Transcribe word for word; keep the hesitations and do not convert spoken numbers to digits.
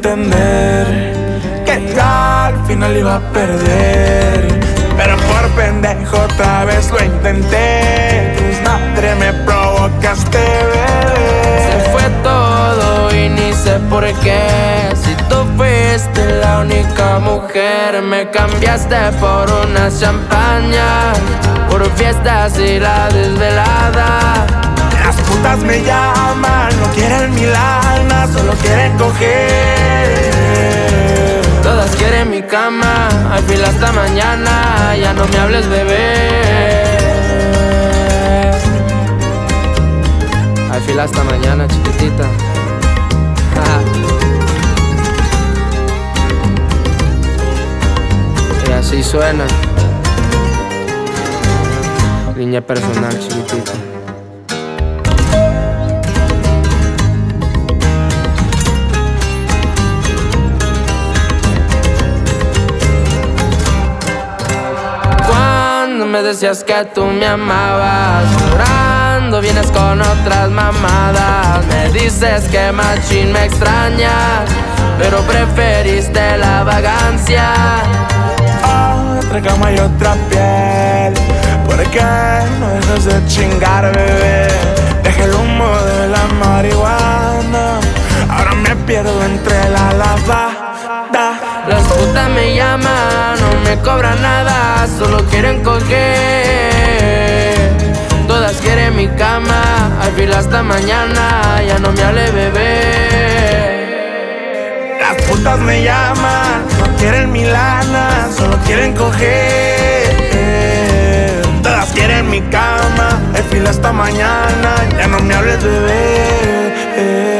entender que ya al final iba a perder, pero por pendejo otra vez lo intenté. Tu madre me provocaste, bebé. Se fue todo y ni sé por qué. Si tú fuiste la única mujer, me cambiaste por una champaña, por fiestas y la desvelada. Las putas me llaman, no quieren mi lana, solo quieren coger. Todas quieren mi cama, hay fila hasta mañana, ya no me hables, bebé. Hay fila hasta mañana, chiquitita. Y así suena. Línea personal, chiquitita. Cuando me decías que tú me amabas, llorando vienes con otras mamadas. Me dices que machín me extrañas, pero preferiste la vagancia. Otra cama y otra piel, ¿por qué no dejas de chingar, bebé? Deja el humo de la marihuana, ahora me pierdo entre la lavada. Las putas me llaman, no me cobran nada, solo quieren coger. Todas quieren mi cama, hay fila hasta mañana, ya no me hable, bebé. Las putas me llaman, no quieren mi lana, solo quieren coger. Todas quieren mi cama, hay fila hasta mañana, ya no me hables, bebé.